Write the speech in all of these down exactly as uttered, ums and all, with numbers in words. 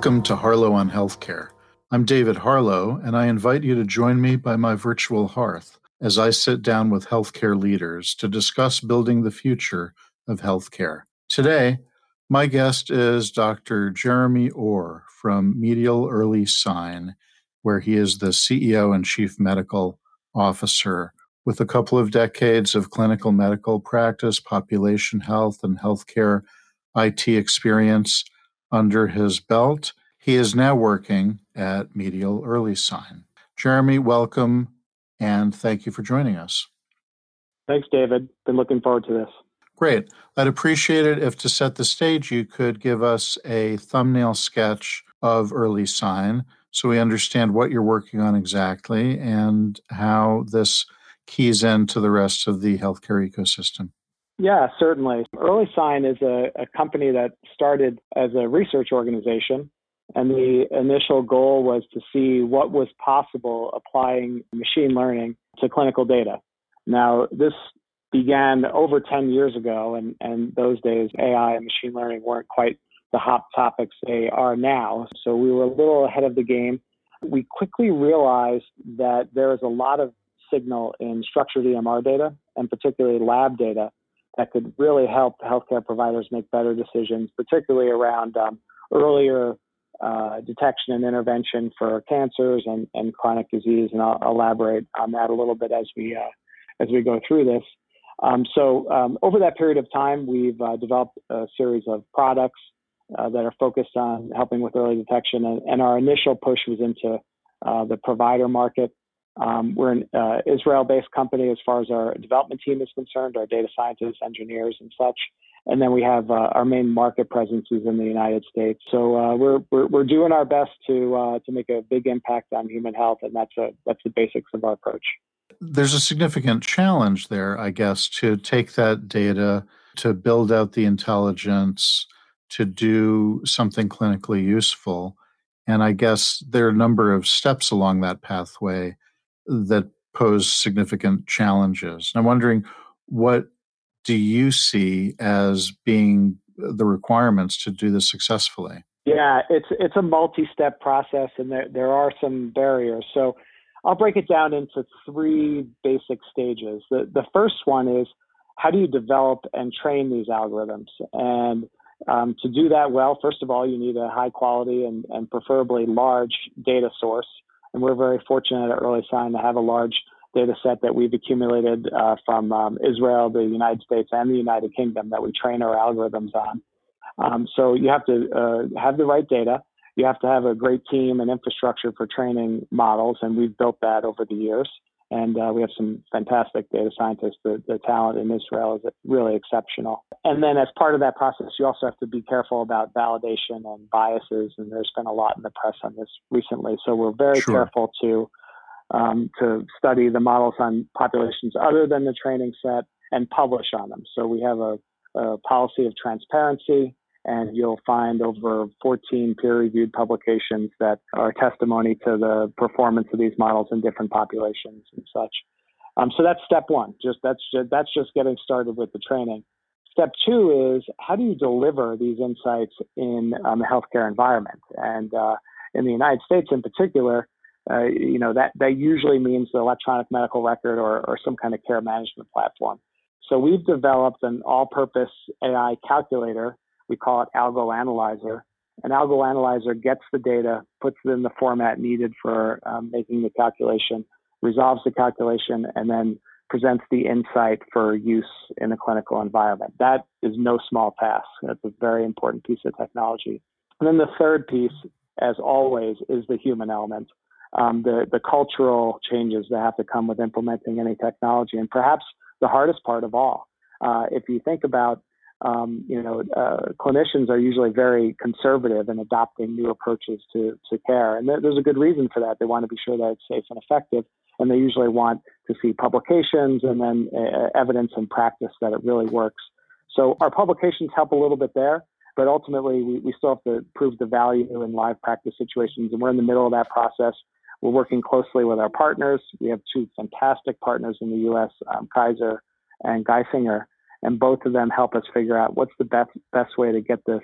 Welcome to Harlow on Healthcare. I'm David Harlow, and I invite you to join me by my virtual hearth as I sit down with healthcare leaders to discuss building the future of healthcare. Today, my guest is Doctor Jeremy Orr from Medial Early Sign, where he is the C E O and Chief Medical Officer with a couple of decades of clinical medical practice, population health, and healthcare I T experience under his belt. He is now working at Medial Early Sign. Jeremy, welcome, and thank you for joining us. Thanks, David. Been looking forward to this. Great. I'd appreciate it if, to set the stage, you could give us a thumbnail sketch of Early Sign so we understand what you're working on exactly and how this keys into the rest of the healthcare ecosystem. Yeah, certainly. Early Sign is a, a company that started as a research organization, and the initial goal was to see what was possible applying machine learning to clinical data. Now, this began over ten years ago, and, and those days, A I and machine learning weren't quite the hot topics they are now. So we were a little ahead of the game. We quickly realized that there is a lot of signal in structured E M R data, and particularly lab data, that could really help healthcare providers make better decisions, particularly around um, earlier uh, detection and intervention for cancers and, and chronic disease. And I'll elaborate on that a little bit as we uh, as we go through this. Um, so um, over that period of time, we've uh, developed a series of products uh, that are focused on helping with early detection. And, and our initial push was into uh, the provider market. Um, we're an uh, Israel-based company as far as our development team is concerned, our data scientists, engineers, and such. And then we have uh, our main market presence is in the United States. So uh, we're, we're we're doing our best to uh, to make a big impact on human health, and that's a that's the basics of our approach. There's a significant challenge there, I guess, to take that data, to build out the intelligence, to do something clinically useful. And I guess there are a number of steps along that pathway that pose significant challenges. And I'm wondering, what do you see as being the requirements to do this successfully? Yeah, it's it's a multi-step process, and there, there are some barriers. So I'll break it down into three basic stages. The, the first one is, how do you develop and train these algorithms? And um, to do that well, first of all, you need a high quality and, and preferably large data source. And we're very fortunate at Early Sign to have a large data set that we've accumulated uh, from um, Israel, the United States, and the United Kingdom that we train our algorithms on. Um, so you have to uh, have the right data. You have to have a great team and infrastructure for training models, and we've built that over the years. And uh, we have some fantastic data scientists. The, the talent in Israel is really exceptional. And then as part of that process, you also have to be careful about validation and biases. And there's been a lot in the press on this recently. So we're very Sure. careful to um, to study the models on populations other than the training set and publish on them. So we have a, a policy of transparency. And you'll find over fourteen peer-reviewed publications that are testimony to the performance of these models in different populations and such. Um, so that's step one. Just that's just, that's just getting started with the training. Step two is, how do you deliver these insights in um, a healthcare environment? And uh, in the United States, in particular, uh, you know that that usually means the electronic medical record or, or some kind of care management platform. So we've developed an all-purpose A I calculator. We call it Algo Analyzer. An Algo Analyzer gets the data, puts it in the format needed for um, making the calculation, resolves the calculation, and then presents the insight for use in a clinical environment. That is no small task. That's a very important piece of technology. And then the third piece, as always, is the human element, um, the, the cultural changes that have to come with implementing any technology, and perhaps the hardest part of all. Uh, if you think about Um, you know, uh, clinicians are usually very conservative in adopting new approaches to, to care. And th- there's a good reason for that. They want to be sure that it's safe and effective. And they usually want to see publications and then uh, evidence and practice that it really works. So our publications help a little bit there, but ultimately we, we still have to prove the value in live practice situations. And we're in the middle of that process. We're working closely with our partners. We have two fantastic partners in the U S, um, Kaiser and Geisinger. And both of them help us figure out what's the best best way to get this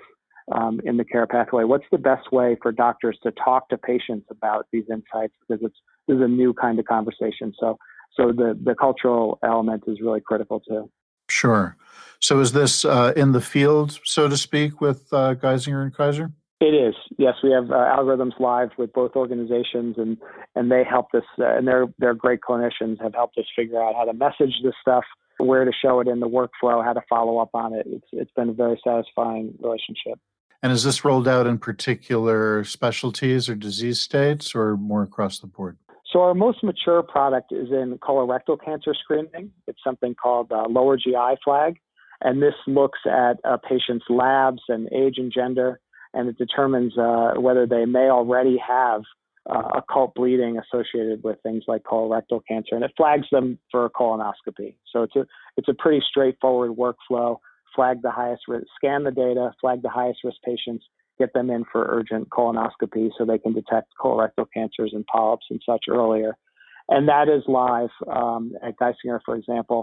um, in the care pathway. What's the best way for doctors to talk to patients about these insights? Because it's this is a new kind of conversation. So, so the the cultural element is really critical too. Sure. So, is this uh, in the field, so to speak, with uh, Geisinger and Kaiser? It is. Yes, we have uh, algorithms live with both organizations, and and they helped us, uh, and they're they're great clinicians, have helped us figure out how to message this stuff, where to show it in the workflow, how to follow up on it. It's it's been a very satisfying relationship. And is this rolled out in particular specialties or disease states, or more across the board? So our most mature product is in colorectal cancer screening. It's something called uh, lower G I flag, and this looks at a patient's labs and age and gender, and it determines uh, whether they may already have uh, occult bleeding associated with things like colorectal cancer, and it flags them for a colonoscopy. So it's a it's a pretty straightforward workflow. Flag the highest risk, scan the data, flag the highest risk patients, get them in for urgent colonoscopy so they can detect colorectal cancers and polyps and such earlier. And that is live um, at Geisinger, for example.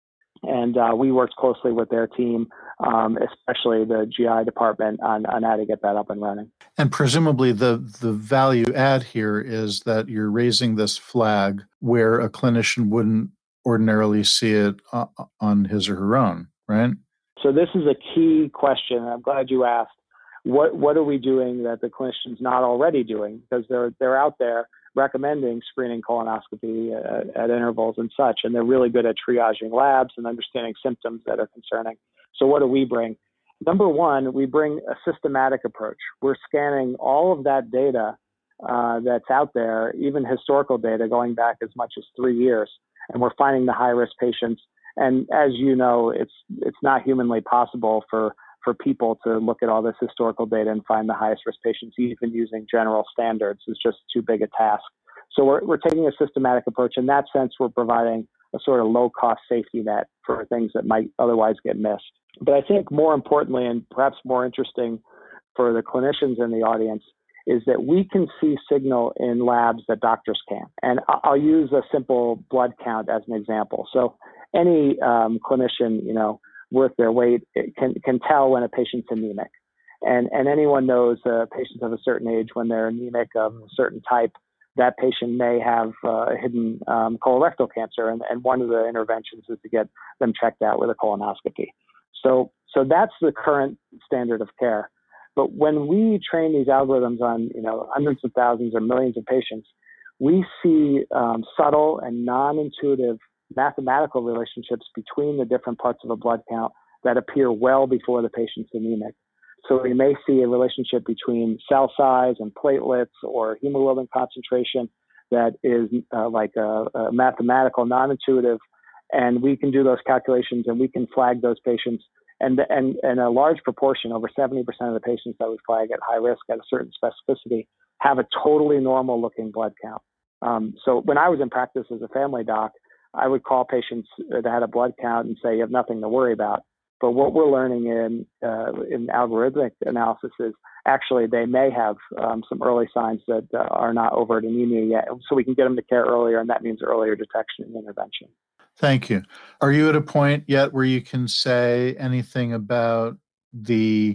And uh, we worked closely with their team, um, especially the G I department, on, on how to get that up and running. And presumably the, the value add here is that you're raising this flag where a clinician wouldn't ordinarily see it uh, on his or her own, right? So this is a key question, and I'm glad you asked. What what are we doing that the clinician's not already doing? Because they're they're out there recommending screening colonoscopy at, at intervals and such, and they're really good at triaging labs and understanding symptoms that are concerning. So what do we bring? Number one, we bring a systematic approach. We're scanning all of that data uh, that's out there, even historical data going back as much as three years, and we're finding the high-risk patients. And as you know, it's it's not humanly possible for for people to look at all this historical data and find the highest risk patients, even using general standards. It's just too big a task. So we're we're taking a systematic approach. In that sense, we're providing a sort of low-cost safety net for things that might otherwise get missed. But I think more importantly, and perhaps more interesting for the clinicians in the audience, is that we can see signal in labs that doctors can't. And I'll use a simple blood count as an example. So any um, clinician, you know, worth their weight can can tell when a patient's anemic, and and anyone knows uh, patients of a certain age when they're anemic of a certain type, that patient may have uh, hidden um, colorectal cancer, and, and one of the interventions is to get them checked out with a colonoscopy. So so that's the current standard of care. But when we train these algorithms on you know hundreds of thousands or millions of patients, we see um, subtle and non-intuitive mathematical relationships between the different parts of a blood count that appear well before the patient's anemic. So we may see a relationship between cell size and platelets or hemoglobin concentration that is uh, like a, a mathematical, non-intuitive, and we can do those calculations and we can flag those patients. And, and, and a large proportion, over seventy percent of the patients that we flag at high risk at a certain specificity, have a totally normal looking blood count. Um, so when I was in practice as a family doc, I would call patients that had a blood count and say, you have nothing to worry about. But what we're learning in uh, in algorithmic analysis is actually they may have um, some early signs that uh, are not overt anemia yet. So we can get them to care earlier, and that means earlier detection and intervention. Thank you. Are you at a point yet where you can say anything about the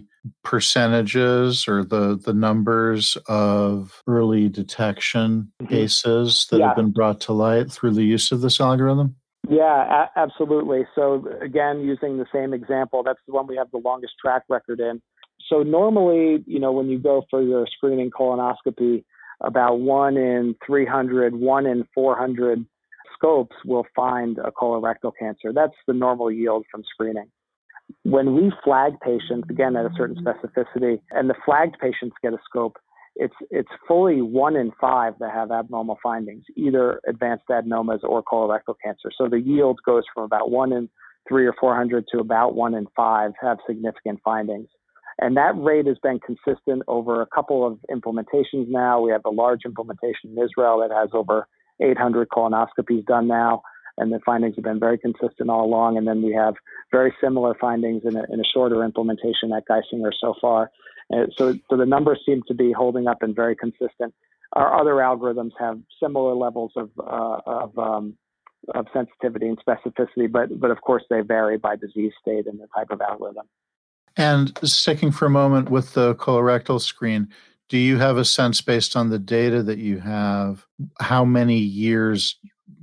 percentages or the, the numbers of early detection mm-hmm. cases that yeah. have been brought to light through the use of this algorithm? Yeah, a- absolutely. So again, using the same example, that's the one we have the longest track record in. So normally, you know, when you go for your screening colonoscopy, about one in three hundred, one in four hundred scopes will find a colorectal cancer. That's the normal yield from screening. When we flag patients, again, at a certain specificity, and the flagged patients get a scope, it's it's fully one in five that have abnormal findings, either advanced adenomas or colorectal cancer. So the yield goes from about one in three or four hundred to about one in five have significant findings. And that rate has been consistent over a couple of implementations now. We have a large implementation in Israel that has over eight hundred colonoscopies done now, and the findings have been very consistent all along. And then we have very similar findings in a, in a shorter implementation at Geisinger so far. Uh, so, so the numbers seem to be holding up and very consistent. Our other algorithms have similar levels of uh, of, um, of sensitivity and specificity, but but of course they vary by disease state and the type of algorithm. And sticking for a moment with the colorectal screen, do you have a sense based on the data that you have, how many years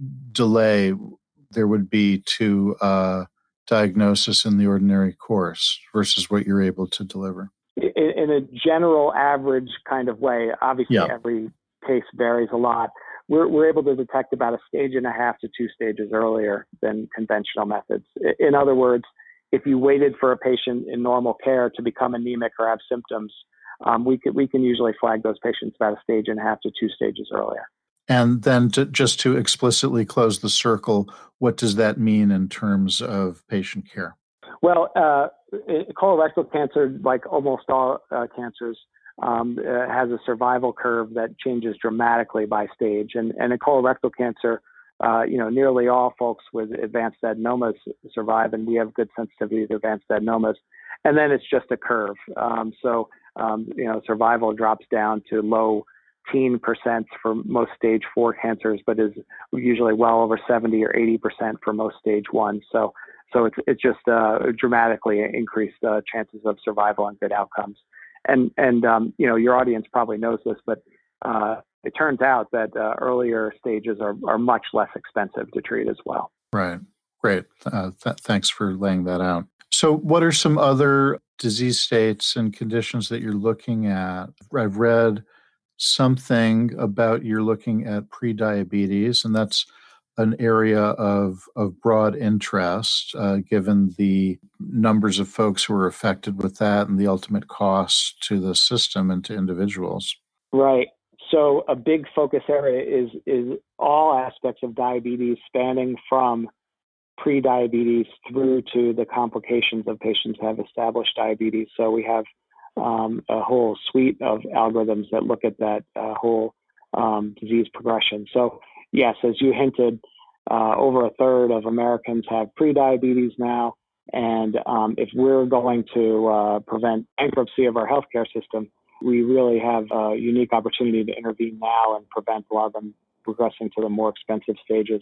delay there would be to uh, diagnosis in the ordinary course versus what you're able to deliver? In, in a general average kind of way, obviously Yeah. every case varies a lot. We're, we're able to detect about a stage and a half to two stages earlier than conventional methods. In other words, if you waited for a patient in normal care to become anemic or have symptoms, um, we, could, we can usually flag those patients about a stage and a half to two stages earlier. And then to, just to explicitly close the circle, what does that mean in terms of patient care? Well, uh, colorectal cancer, like almost all uh, cancers, um, uh, has a survival curve that changes dramatically by stage. And, and in colorectal cancer, uh, you know, nearly all folks with advanced adenomas survive, and we have good sensitivity to advanced adenomas. And then it's just a curve. Um, so, um, you know, survival drops down to low teen percent for most stage four cancers, but is usually well over seventy or eighty percent for most stage one. So, so it's it's just uh, dramatically increased uh, chances of survival and good outcomes. And and um, you know, your audience probably knows this, but uh, it turns out that uh, earlier stages are are much less expensive to treat as well. Right. Great. Uh, th- thanks for laying that out. So, what are some other disease states and conditions that you're looking at? I've read something about you're looking at prediabetes, and that's an area of, of broad interest, uh, given the numbers of folks who are affected with that and the ultimate cost to the system and to individuals. Right. So a big focus area is is all aspects of diabetes, spanning from pre-diabetes through to the complications of patients who have established diabetes. So we have um, a whole suite of algorithms that look at that uh, whole um, disease progression. So yes, as you hinted, uh, over a third of Americans have pre-diabetes now. And um, if we're going to uh, prevent bankruptcy of our healthcare system, we really have a unique opportunity to intervene now and prevent a lot of them progressing to the more expensive stages.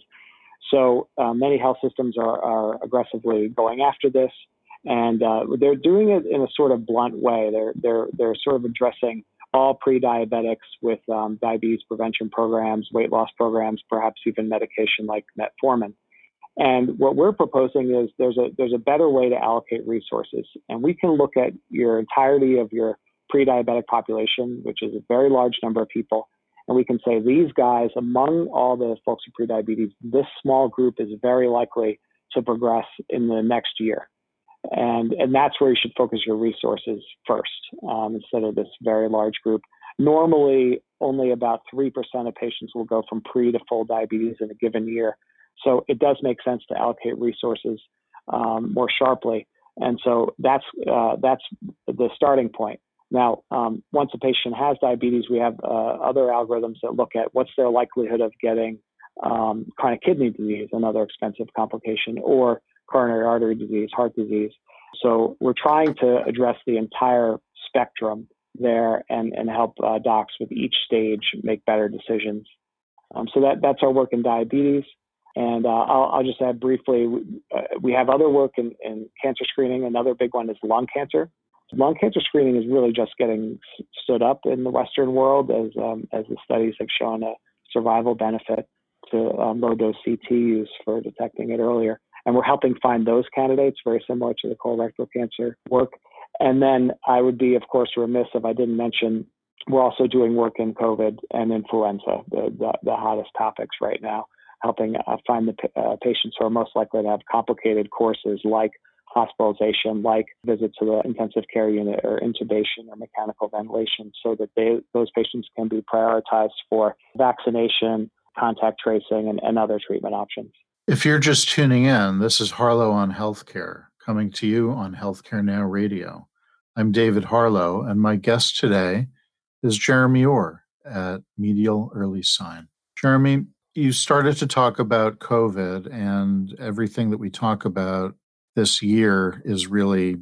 So uh, many health systems are, are aggressively going after this, and uh, they're doing it in a sort of blunt way. They're they're they're sort of addressing all pre-diabetics with um, diabetes prevention programs, weight loss programs, perhaps even medication like metformin. And what we're proposing is there's a there's a better way to allocate resources, and we can look at your entirety of your pre-diabetic population, which is a very large number of people. And we can say these guys, among all the folks with prediabetes, this small group is very likely to progress in the next year. And, and that's where you should focus your resources first, um, instead of this very large group. Normally, only about three percent of patients will go from pre to full diabetes in a given year. So it does make sense to allocate resources um, more sharply. And so that's, uh, that's the starting point. Now, um, once a patient has diabetes, we have uh, other algorithms that look at what's their likelihood of getting um, chronic kidney disease, another expensive complication, or coronary artery disease, heart disease. So we're trying to address the entire spectrum there and, and help uh, docs with each stage make better decisions. Um, so that, that's our work in diabetes. And uh, I'll, I'll just add briefly, uh, we have other work in, in cancer screening. Another big one is lung cancer. Lung cancer screening is really just getting stood up in the Western world, as um, as the studies have shown a survival benefit to um, low-dose C T use for detecting it earlier. And we're helping find those candidates, very similar to the colorectal cancer work. And then I would be, of course, remiss if I didn't mention we're also doing work in COVID and influenza, the, the, the hottest topics right now, helping uh, find the uh, patients who are most likely to have complicated courses like hospitalization, like visit to the intensive care unit or intubation or mechanical ventilation, so that they, those patients can be prioritized for vaccination, contact tracing, and, and other treatment options. If you're just tuning in, this is Harlow on Healthcare, coming to you on Healthcare Now Radio. I'm David Harlow, and my guest today is Jeremy Orr at Medial Early Sign. Jeremy, you started to talk about COVID, and everything that we talk about this year is really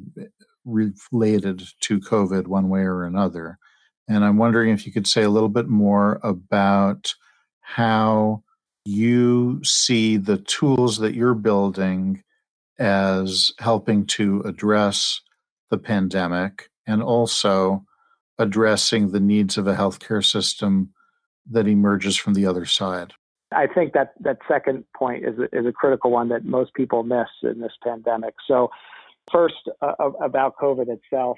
related to COVID one way or another. And I'm wondering if you could say a little bit more about how you see the tools that you're building as helping to address the pandemic and also addressing the needs of a healthcare system that emerges from the other side? I think that that second point is a, is a critical one that most people miss in this pandemic. So first, uh, about COVID itself,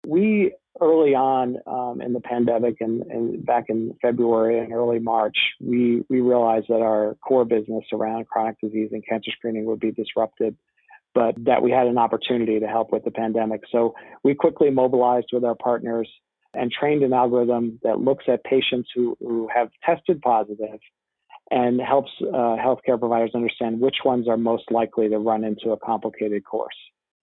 we early on um, in the pandemic and, and back in February and early March, we, we realized that our core business around chronic disease and cancer screening would be disrupted, but that we had an opportunity to help with the pandemic. So we quickly mobilized with our partners and trained an algorithm that looks at patients who, who have tested positive and helps uh, healthcare providers understand which ones are most likely to run into a complicated course.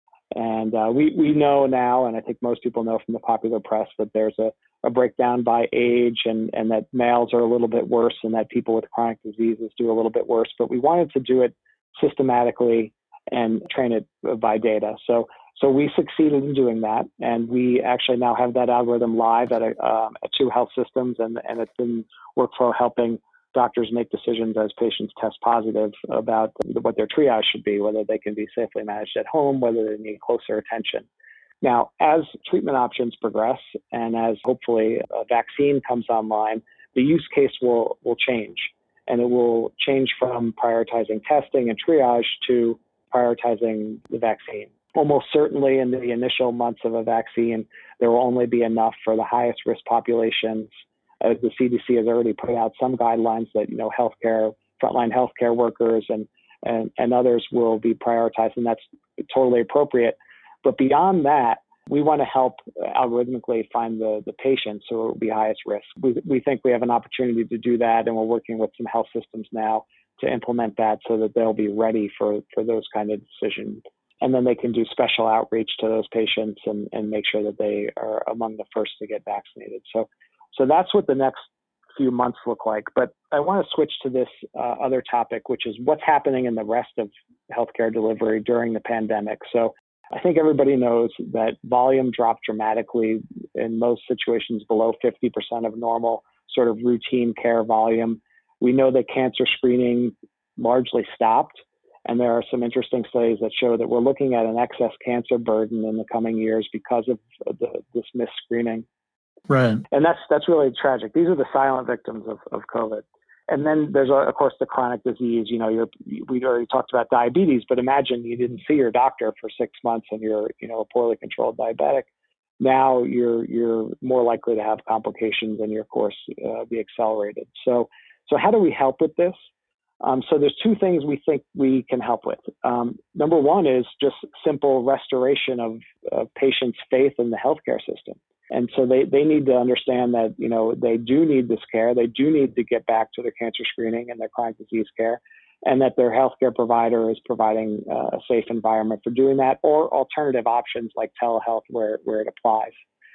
And uh, we, we know now, and I think most people know from the popular press, that there's a, a breakdown by age and, and that males are a little bit worse and that people with chronic diseases do a little bit worse. But we wanted to do it systematically and train it by data. So so we succeeded in doing that. And we actually now have that algorithm live at, a, um, at two health systems, and, and it's in workflow helping doctors make decisions as patients test positive about what their triage should be, whether they can be safely managed at home, whether they need closer attention. Now, as treatment options progress and as hopefully a vaccine comes online, the use case will, will change. And it will change from prioritizing testing and triage to prioritizing the vaccine. Almost certainly in the initial months of a vaccine, there will only be enough for the highest risk populations, as the C D C has already put out some guidelines that, you know, healthcare, frontline healthcare workers and, and, and others will be prioritized, and that's totally appropriate. But beyond that, we want to help algorithmically find the, the patients who will be highest risk. We, we think we have an opportunity to do that, and we're working with some health systems now to implement that so that they'll be ready for, for those kind of decisions. And then they can do special outreach to those patients and, and make sure that they are among the first to get vaccinated. So So that's what the next few months look like. But I want to switch to this uh, other topic, which is what's happening in the rest of healthcare delivery during the pandemic. So I think everybody knows that volume dropped dramatically in most situations below fifty percent of normal sort of routine care volume. We know that cancer screening largely stopped. And there are some interesting studies that show that we're looking at an excess cancer burden in the coming years because of the, this missed screening. Right. And that's that's really tragic. These are the silent victims of, of COVID. And then there's, of course, the chronic disease. You know, you're, we already talked about diabetes, but imagine you didn't see your doctor for six months and you're, you know, a poorly controlled diabetic. Now you're you're more likely to have complications and your course uh, be accelerated. So so how do we help with this? Um, so there's two things we think we can help with. Um, number one is just simple restoration of, of patients' faith in the healthcare system. And so they, they need to understand that, you know, they do need this care. They do need to get back to their cancer screening and their chronic disease care, and that their healthcare provider is providing uh, a safe environment for doing that, or alternative options like telehealth where, where it applies.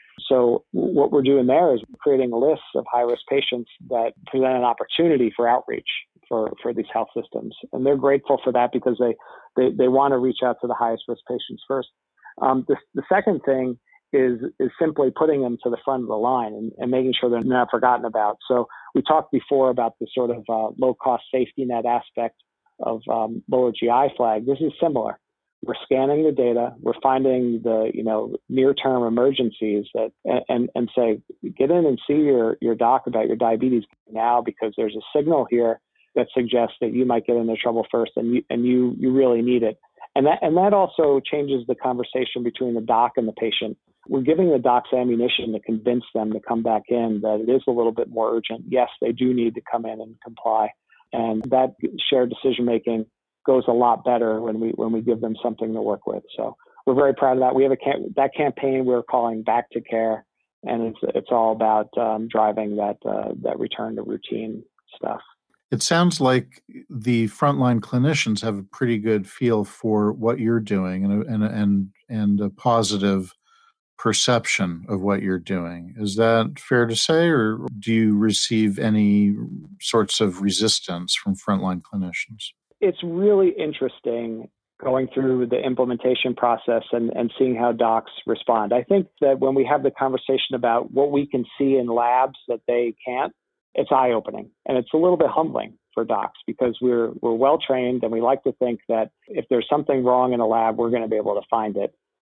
So what we're doing there is creating a list of high-risk patients that present an opportunity for outreach for, for these health systems. And they're grateful for that because they, they, they want to reach out to the highest risk patients first. Um, the, the second thing is is simply putting them to the front of the line and, and making sure they're not forgotten about. So we talked before about the sort of uh, low-cost safety net aspect of um, lower G I flag. This is similar. We're scanning the data. We're finding the, you know, near-term emergencies that and and say, get in and see your your doc about your diabetes now, because there's a signal here that suggests that you might get into trouble first, and you and you you really need it. And that and that also changes the conversation between the doc and the patient. We're giving the docs ammunition to convince them to come back in that it is a little bit more urgent. Yes, they do need to come in and comply, and that shared decision making goes a lot better when we when we give them something to work with. So we're very proud of that. We have a cam- that campaign we're calling Back to Care, and it's it's all about um, driving that uh, that return to routine stuff. It sounds like the frontline clinicians have a pretty good feel for what you're doing and a, and a, and and a positive perception of what you're doing. Is that fair to say, or do you receive any sorts of resistance from frontline clinicians? It's really interesting going through the implementation process and, and seeing how docs respond. I think that when we have the conversation about what we can see in labs that they can't, it's eye-opening. And it's a little bit humbling for docs because we're we're well-trained and we like to think that if there's something wrong in a lab, we're going to be able to find it.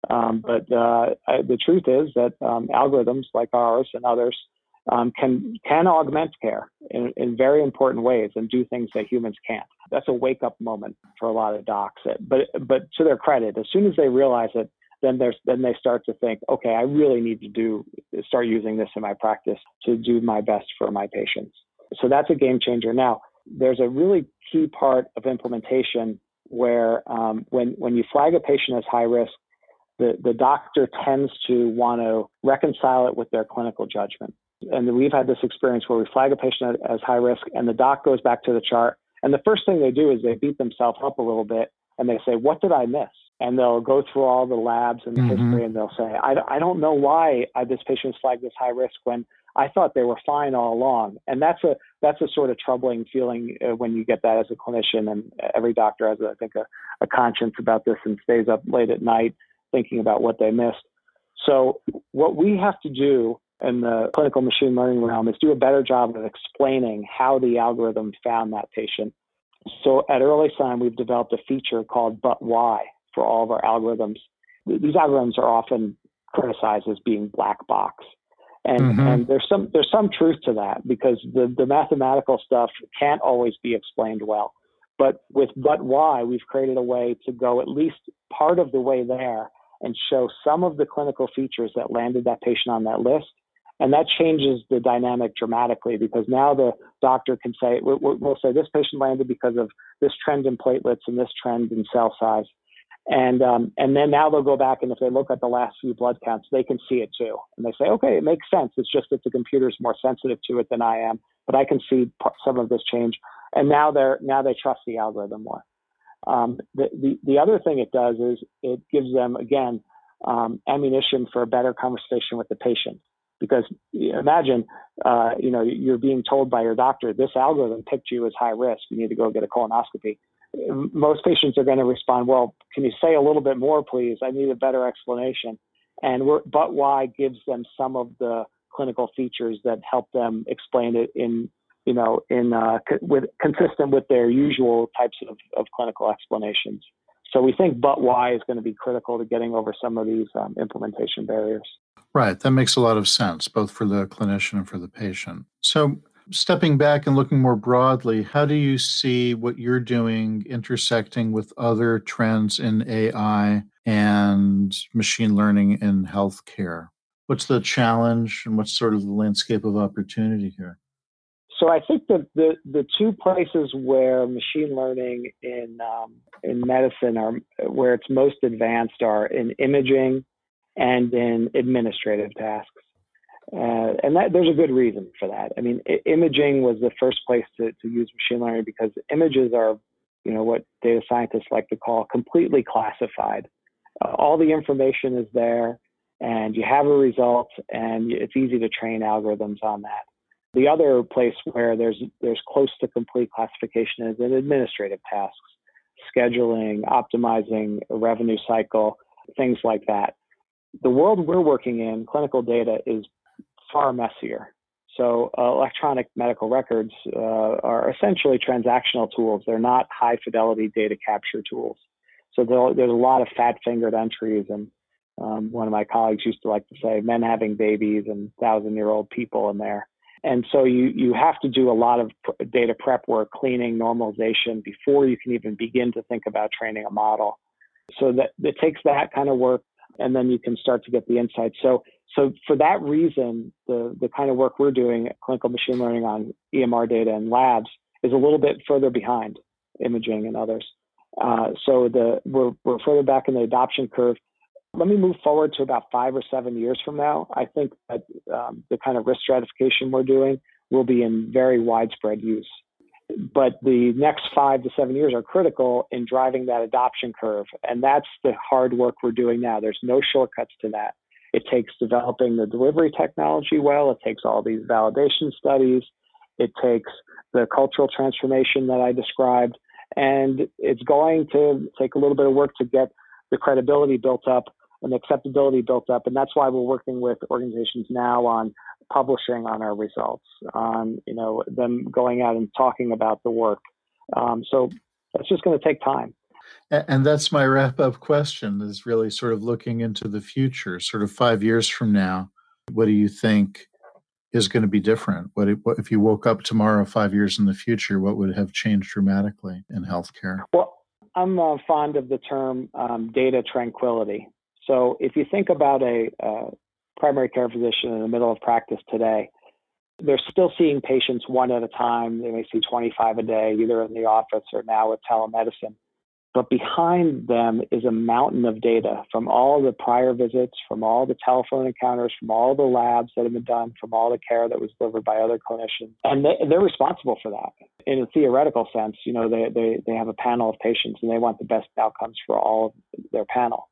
Um, but uh, I, the truth is that um, algorithms like ours and others um, can can augment care in, in very important ways and do things that humans can't. That's a wake up moment for a lot of docs. But but to their credit, as soon as they realize it, then there's then they start to think, okay, I really need to do start using this in my practice to do my best for my patients. So that's a game changer. Now, there's a really key part of implementation where um, when when you flag a patient as high risk, the, the doctor tends to want to reconcile it with their clinical judgment. And we've had this experience where we flag a patient as high risk and the doc goes back to the chart. And the first thing they do is they beat themselves up a little bit and they say, what did I miss? And they'll go through all the labs and the mm-hmm. history and they'll say, I, I don't know why I, this patient is flagged as high risk when I thought they were fine all along. And that's a that's a sort of troubling feeling uh, when you get that as a clinician. And every doctor has, I think, a, a conscience about this and stays up late at night thinking about what they missed. So what we have to do in the clinical machine learning realm is do a better job of explaining how the algorithm found that patient. So at Early Sign, we've developed a feature called But Why for all of our algorithms. These algorithms are often criticized as being black box. And mm-hmm. and there's some there's some truth to that because the, the mathematical stuff can't always be explained well. But with But Why, we've created a way to go at least part of the way there and show some of the clinical features that landed that patient on that list. And that changes the dynamic dramatically because now the doctor can say, we'll, we'll say this patient landed because of this trend in platelets and this trend in cell size. And um, and then now they'll go back and if they look at the last few blood counts, they can see it too. And they say, okay, it makes sense. It's just that the computer's more sensitive to it than I am, but I can see some of this change. And now they're now they trust the algorithm more. Um, the, the the other thing it does is it gives them again um, ammunition for a better conversation with the patient. Because imagine, uh, you know, you're being told by your doctor, this algorithm picked you as high risk. You need to go get a colonoscopy. Most patients are going to respond, well, can you say a little bit more, please? I need a better explanation. And we're, But Why gives them some of the clinical features that help them explain it in, you know, in uh, with consistent with their usual types of, of clinical explanations. So we think But Why is going to be critical to getting over some of these um, implementation barriers. Right. That makes a lot of sense, both for the clinician and for the patient. So stepping back and looking more broadly, how do you see what you're doing intersecting with other trends in A I and machine learning in healthcare? What's the challenge and what's sort of the landscape of opportunity here? So I think that the, the two places where machine learning in um, in medicine are where it's most advanced are in imaging and in administrative tasks. Uh, and that, there's a good reason for that. I mean, I- imaging was the first place to, to use machine learning because images are, you know, what data scientists like to call completely classified. Uh, all the information is there and you have a result and it's easy to train algorithms on that. The other place where there's there's close to complete classification is in administrative tasks, scheduling, optimizing a revenue cycle, things like that. The world we're working in, clinical data, is far messier. So uh, electronic medical records uh, are essentially transactional tools. They're not high fidelity data capture tools. So there's a lot of fat-fingered entries. And um, one of my colleagues used to like to say, men having babies and thousand-year-old people in there. And so you, you have to do a lot of data prep work, cleaning, normalization before you can even begin to think about training a model. So that it takes that kind of work. And then you can start to get the insights. So, so for that reason, the, the kind of work we're doing at clinical machine learning on E M R data and labs is a little bit further behind imaging and others. Uh, so the we're, we're further back in the adoption curve. Let me move forward to about five or seven years from now. I think that um, the kind of risk stratification we're doing will be in very widespread use. But the next five to seven years are critical in driving that adoption curve. And that's the hard work we're doing now. There's no shortcuts to that. It takes developing the delivery technology well. It takes all these validation studies. It takes the cultural transformation that I described. And it's going to take a little bit of work to get the credibility built up and the acceptability built up. And that's why we're working with organizations now on publishing on our results, on, you know, them going out and talking about the work. Um, so that's just going to take time. And that's my wrap-up question, is really sort of looking into the future, sort of five years from now. What do you think is going to be different? What if, what if you woke up tomorrow, five years in the future, what would have changed dramatically in healthcare? Well, I'm uh, fond of the term um, data tranquility. So if you think about a uh, primary care physician in the middle of practice today, they're still seeing patients one at a time. They may see twenty-five a day, either in the office or now with telemedicine. But behind them is a mountain of data from all the prior visits, from all the telephone encounters, from all the labs that have been done, from all the care that was delivered by other clinicians. And they, they're responsible for that. In a theoretical sense, you know, they, they, they have a panel of patients and they want the best outcomes for all of their panel.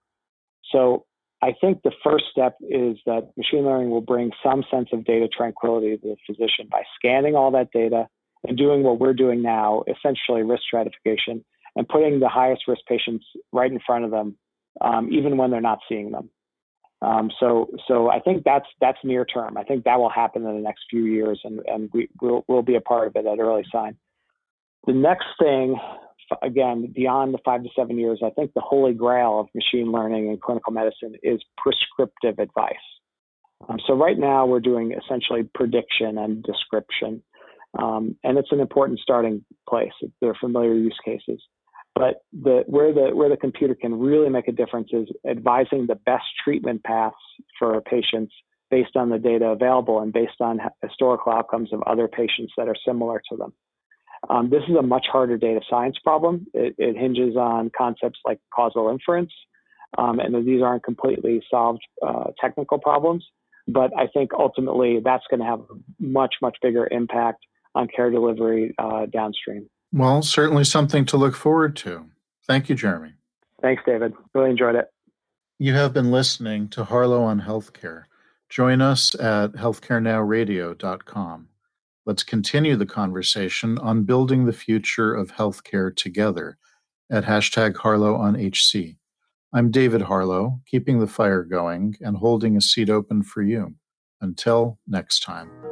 So I think the first step is that machine learning will bring some sense of data tranquility to the physician by scanning all that data and doing what we're doing now, essentially risk stratification, and putting the highest risk patients right in front of them, um, even when they're not seeing them. Um, so, so I think that's that's near term. I think that will happen in the next few years, and and we will we'll be a part of it at early sign. The next thing, again, beyond the five to seven years, I think the holy grail of machine learning in clinical medicine is prescriptive advice. Um, so right now we're doing essentially prediction and description, um, and it's an important starting place. They're familiar use cases. But the, where the where the computer can really make a difference is advising the best treatment paths for patients based on the data available and based on historical outcomes of other patients that are similar to them. Um, this is a much harder data science problem. It, it hinges on concepts like causal inference, um, and these aren't completely solved uh, technical problems. But I think ultimately that's going to have a much, much bigger impact on care delivery uh, downstream. Well, certainly something to look forward to. Thank you, Jeremy. Thanks, David. Really enjoyed it. You have been listening to Harlow on Healthcare. Join us at healthcare now radio dot com. Let's continue the conversation on building the future of healthcare together at hashtag Harlow on H C. I'm David Harlow, keeping the fire going and holding a seat open for you. Until next time.